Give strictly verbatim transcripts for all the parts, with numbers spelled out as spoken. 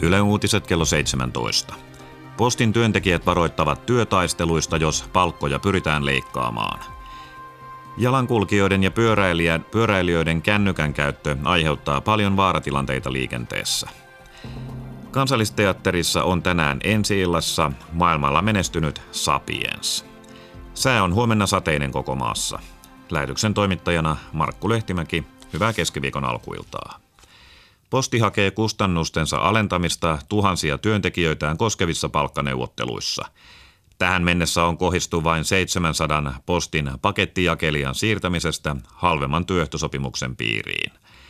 Yle Uutiset kello seitsemäntoista. Postin työntekijät varoittavat työtaisteluista, jos palkkoja pyritään leikkaamaan. Jalankulkijoiden ja pyöräilijöiden kännykän käyttö aiheuttaa paljon vaaratilanteita liikenteessä. Kansallisteatterissa on tänään ensi-illassa maailmalla menestynyt Sapiens. Sää on huomenna sateinen koko maassa. Lähetyksen toimittajana Markku Lehtimäki. Hyvää keskiviikon alkuiltaa. Posti hakee kustannustensa alentamista tuhansia työntekijöitään koskevissa palkkaneuvotteluissa. Tähän mennessä on kohistu vain seitsemänsadan postin pakettijakelijan siirtämisestä halvemman työehtosopimuksen piiriin.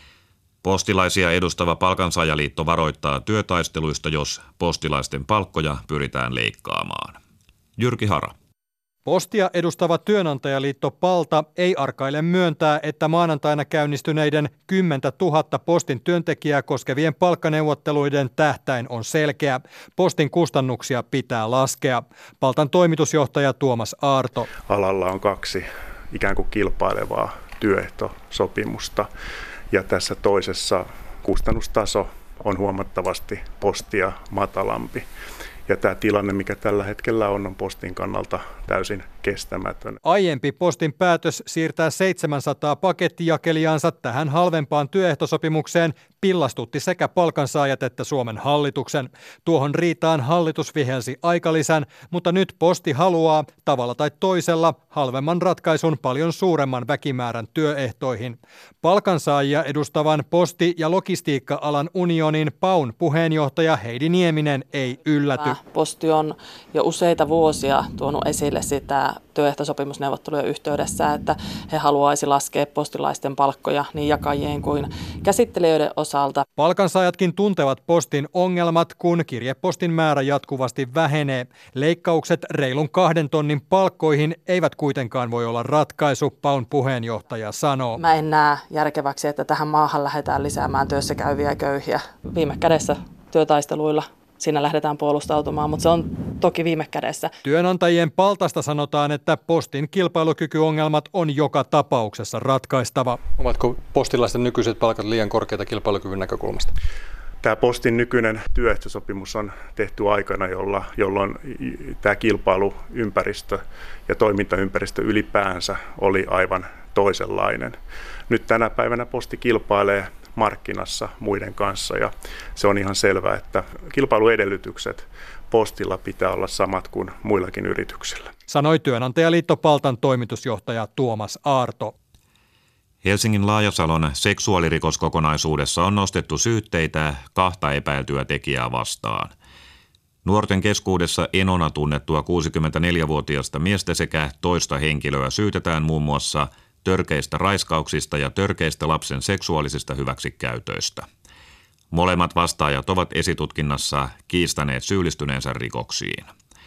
Postilaisia edustava Palkansaajaliitto varoittaa työtaisteluista, jos postilaisten palkkoja pyritään leikkaamaan. Jyrki Hara. Postia edustava työnantajaliitto Palta ei arkaile myöntää, että maanantaina käynnistyneiden kymmentätuhatta postin työntekijää koskevien palkkaneuvotteluiden tähtäin on selkeä. Postin kustannuksia pitää laskea. Paltan toimitusjohtaja Tuomas Aarto. Alalla on kaksi ikään kuin kilpailevaa työehtosopimusta ja tässä toisessa kustannustaso on huomattavasti postia matalampi. Ja tämä tilanne, mikä tällä hetkellä on, on postin kannalta täysin kestämätön. Aiempi postin päätös siirtää seitsemänsataa pakettijakelijaansa tähän halvempaan työehtosopimukseen pillastutti sekä palkansaajat että Suomen hallituksen. Tuohon riitaan hallitus vihelsi aikalisän, mutta nyt posti haluaa tavalla tai toisella halvemman ratkaisun paljon suuremman väkimäärän työehtoihin. Palkansaajia edustavan posti- ja logistiikka-alan unionin Paun puheenjohtaja Heidi Nieminen ei ylläty. Posti on jo useita vuosia tuonut esille sitä työehtosopimusneuvottelujen yhteydessä, että he haluaisi laskea postilaisten palkkoja niin jakajien kuin käsittelijöiden osalta. Palkansaajatkin tuntevat postin ongelmat, kun kirjepostin määrä jatkuvasti vähenee. Leikkaukset reilun kahden tonnin palkkoihin eivät kuitenkaan voi olla ratkaisu, Paun puheenjohtaja sanoo. Mä en näe järkeväksi, että tähän maahan lähdetään lisäämään työssä käyviä köyhiä. Viime kädessä työtaisteluilla siinä lähdetään puolustautumaan, mutta se on toki viime kädessä. Työnantajien Paltasta sanotaan, että postin kilpailukykyongelmat on joka tapauksessa ratkaistava. Ovatko postilaisten nykyiset palkat liian korkeita kilpailukyvyn näkökulmasta? Tämä postin nykyinen työehtosopimus on tehty aikana, jolla, jolloin tämä kilpailuympäristö ja toimintaympäristö ylipäänsä oli aivan toisenlainen. Nyt tänä päivänä posti kilpailee markkinassa muiden kanssa ja se on ihan selvää, että kilpailuedellytykset postilla pitää olla samat kuin muillakin yrityksillä. Sanoi työnantajaliitto Paltan toimitusjohtaja Tuomas Aarto. Helsingin Laajasalon seksuaalirikoskokonaisuudessa on nostettu syytteitä kahta epäiltyä tekijää vastaan. Nuorten keskuudessa enona tunnettua kuusikymmentäneljävuotiaasta miestä sekä toista henkilöä syytetään muun muassa törkeistä raiskauksista ja törkeistä lapsen seksuaalisista hyväksikäytöistä. Molemmat vastaajat ovat esitutkinnassa kiistäneet syyllistyneensä rikoksiin.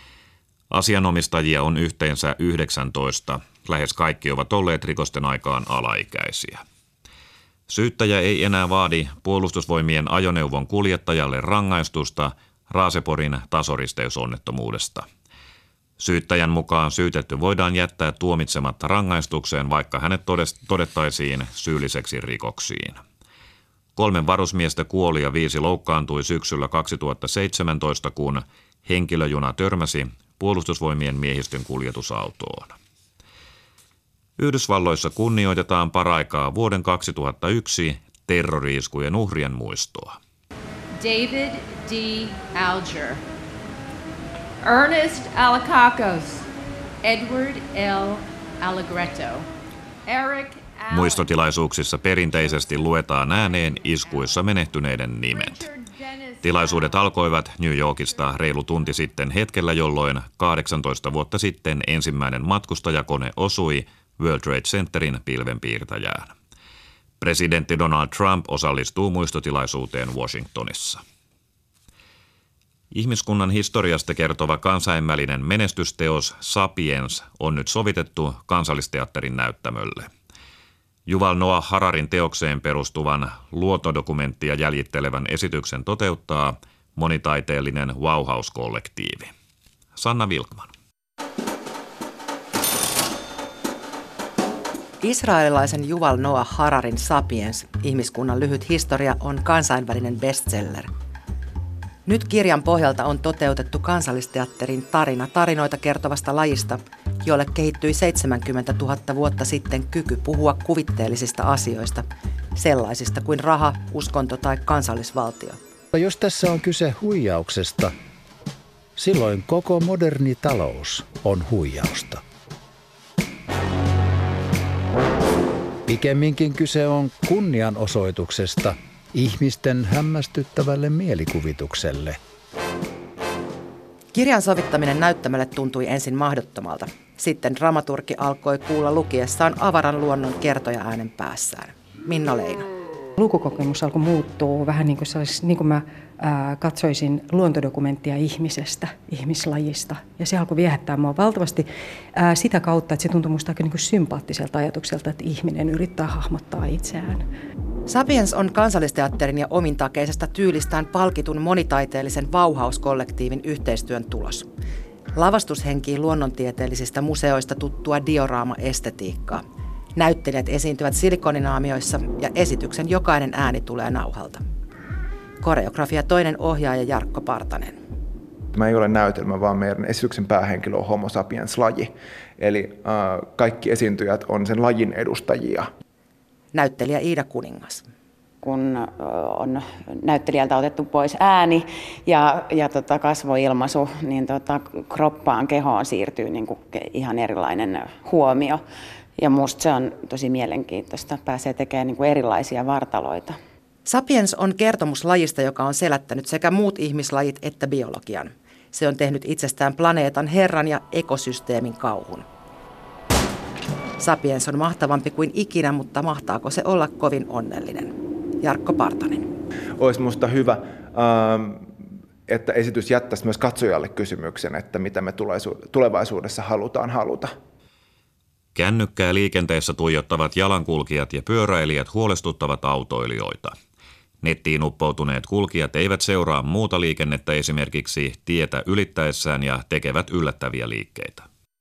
Asianomistajia on yhteensä yhdeksäntoista. Lähes kaikki ovat olleet rikosten aikaan alaikäisiä. Syyttäjä ei enää vaadi puolustusvoimien ajoneuvon kuljettajalle rangaistusta Raaseporin tasoristeysonnettomuudesta. Syyttäjän mukaan syytetty voidaan jättää tuomitsematta rangaistukseen, vaikka hänet todettaisiin syylliseksi rikoksiin. Kolmen varusmiestä kuoli ja viisi loukkaantui syksyllä kaksituhattaseitsemäntoista, kun henkilöjuna törmäsi puolustusvoimien miehistön kuljetusautoon. Yhdysvalloissa kunnioitetaan paraikaa vuoden kaksituhattayksi terrori-iskujen uhrien muistoa. David D. Alger, Ernest Alakakos, Edward L. Allegretto, Eric Allen. Muistotilaisuuksissa perinteisesti luetaan ääneen iskuissa menehtyneiden nimet. Tilaisuudet alkoivat New Yorkista reilu tunti sitten hetkellä, jolloin kahdeksantoista vuotta sitten ensimmäinen matkustajakone osui World Trade Centerin pilvenpiirtäjään. Presidentti Donald Trump osallistuu muistotilaisuuteen Washingtonissa. Ihmiskunnan historiasta kertova kansainvälinen menestysteos Sapiens on nyt sovitettu Kansallisteatterin näyttämölle. Yuval Noah Hararin teokseen perustuvan luontodokumenttia jäljittelevän esityksen toteuttaa monitaiteellinen Wow-House-kollektiivi. Sanna Vilkman. Israelilaisen Yuval Noah Hararin Sapiens, ihmiskunnan lyhyt historia, on kansainvälinen bestseller. Nyt kirjan pohjalta on toteutettu Kansallisteatterin tarina tarinoita kertovasta lajista, jolle kehittyi seitsemänkymmentätuhatta vuotta sitten kyky puhua kuvitteellisista asioista, sellaisista kuin raha, uskonto tai kansallisvaltio. Jos tässä on kyse huijauksesta, silloin koko moderni talous on huijausta. Pikemminkin kyse on kunnianosoituksesta ihmisten hämmästyttävälle mielikuvitukselle. Kirjan sovittaminen näyttämälle tuntui ensin mahdottomalta. Sitten dramaturgi alkoi kuulla lukiessaan avaran luonnon kertoja äänen päässään. Minna Leino. Lukukokemus alkoi muuttua vähän niin kuin, niin kuin mä ää, katsoisin luontodokumenttia ihmisestä, ihmislajista. Ja se alkoi viehättää mua valtavasti ää, sitä kautta, että se tuntui musta aika niin kuin sympaattiselta ajatukselta, että ihminen yrittää hahmottaa itseään. Sapiens on Kansallisteatterin ja omintakeisesta tyylistään palkitun monitaiteellisen Bauhaus-kollektiivin yhteistyön tulos. Lavastushenkiin luonnontieteellisistä museoista tuttua dioraama-estetiikkaa. Näyttelijät esiintyvät silikoninaamioissa ja esityksen jokainen ääni tulee nauhalta. Koreografia toinen ohjaaja Jarkko Partanen. Tämä ei ole näytelmä, vaan meidän esityksen päähenkilö on Homo sapiens-laji. Eli äh, kaikki esiintyjät on sen lajin edustajia. Näyttelijä Iida Kuningas. Kun on näyttelijältä otettu pois ääni ja, ja tota kasvoilmaisu, niin tota kroppaan, kehoon siirtyy niin kuin ihan erilainen huomio. Ja musta se on tosi mielenkiintoista. Pääsee tekemään niin kuin erilaisia vartaloita. Sapiens on kertomus lajista, joka on selättänyt sekä muut ihmislajit että biologian. Se on tehnyt itsestään planeetan herran ja ekosysteemin kauhun. Sapiens on mahtavampi kuin ikinä, mutta mahtaako se olla kovin onnellinen? Jarkko Partanen. Olisi musta hyvä, että esitys jättäisi myös katsojalle kysymyksen, että mitä me tulevaisuudessa halutaan haluta. Kännykkää liikenteessä tuijottavat jalankulkijat ja pyöräilijät huolestuttavat autoilijoita. Nettiin uppoutuneet kulkijat eivät seuraa muuta liikennettä esimerkiksi tietä ylittäessään ja tekevät yllättäviä liikkeitä.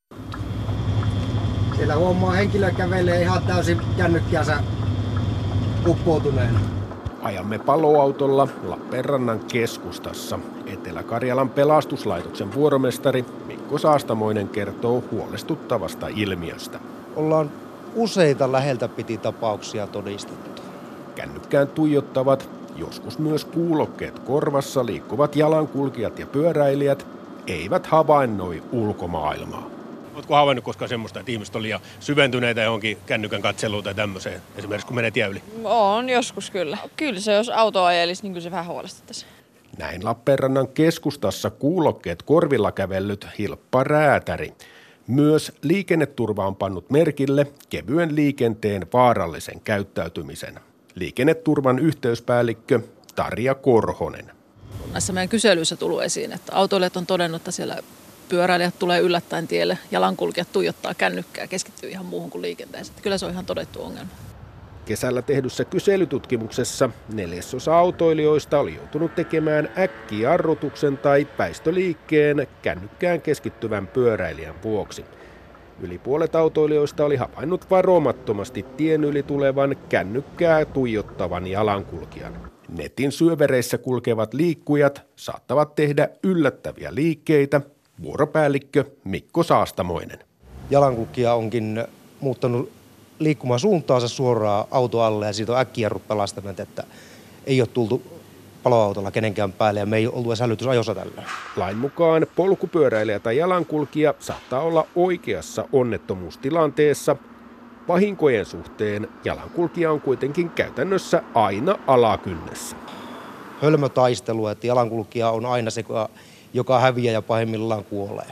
Siellä huomaa henkilö kävelee ihan täysin kännykkäänsä uppoutuneena. Ajamme paloautolla Lappeenrannan keskustassa. Etelä-Karjalan pelastuslaitoksen vuoromestari Mikko Saastamoinen kertoo huolestuttavasta ilmiöstä. Ollaan useita läheltä piti tapauksia todistettu. Kännykkään tuijottavat, joskus myös kuulokkeet korvassa liikkuvat jalankulkijat ja pyöräilijät eivät havainnoi ulkomaailmaa. Oletko havainnut koskaan semmoista, että ihmiset on liian syventyneitä johonkin kännykän katseluun tai tämmöiseen, esimerkiksi kun menee tie yli? On joskus kyllä. Kyllä se, jos auto ajelisi, niin kyllä se vähän huolestuttaisi. Näin Lappeenrannan keskustassa kuulokkeet korvilla kävellyt Hilppa Räätäri. Myös liikenneturva on pannut merkille kevyen liikenteen vaarallisen käyttäytymisen. Liikenneturvan yhteyspäällikkö Tarja Korhonen. Näissä meidän kyselyissä tullut esiin, että autoilijat on todennut, että siellä pyöräilijät tulee yllättäen tielle, jalankulkijat tuijottaa kännykkää ja keskittyy ihan muuhun kuin liikenteeseen. Kyllä se on ihan todettu ongelma. Kesällä tehdyssä kyselytutkimuksessa neljäsosa autoilijoista oli joutunut tekemään äkkijarrutuksen tai väistöliikkeen kännykkään keskittyvän pyöräilijän vuoksi. Yli puolet autoilijoista oli havainnut varomattomasti tien yli tulevan kännykkää tuijottavan jalankulkijan. Netin syövereissä kulkevat liikkujat saattavat tehdä yllättäviä liikkeitä. Vuoropäällikkö Mikko Saastamoinen. Jalankulkija onkin muuttanut liikkumaan suuntaansa suoraan auto alle ja siitä on äkkijarrut pelastaneet, että ei ole tultu paloautolla kenenkään päälle ja me ei ollut edes hälytysajossa tällä. Lain mukaan polkupyöräilijä tai jalankulkija saattaa olla oikeassa onnettomuustilanteessa. Vahinkojen suhteen jalankulkija on kuitenkin käytännössä aina alakynnessä. Hölmötaistelu, että jalankulkija on aina se, joka häviää ja pahimmillaan kuolee.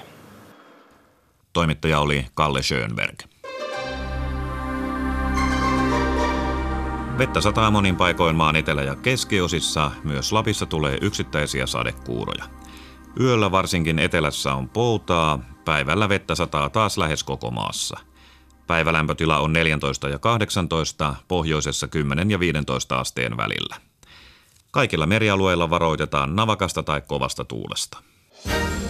Toimittaja oli Kalle Schönberg. Vettä sataa monin paikoin maan etelä- ja keskiosissa, myös Lapissa tulee yksittäisiä sadekuuroja. Yöllä varsinkin etelässä on poutaa, päivällä vettä sataa taas lähes koko maassa. Päivälämpötila on neljätoista ja kahdeksantoista, pohjoisessa kymmenen ja viisitoista asteen välillä. Kaikilla merialueilla varoitetaan navakasta tai kovasta tuulesta.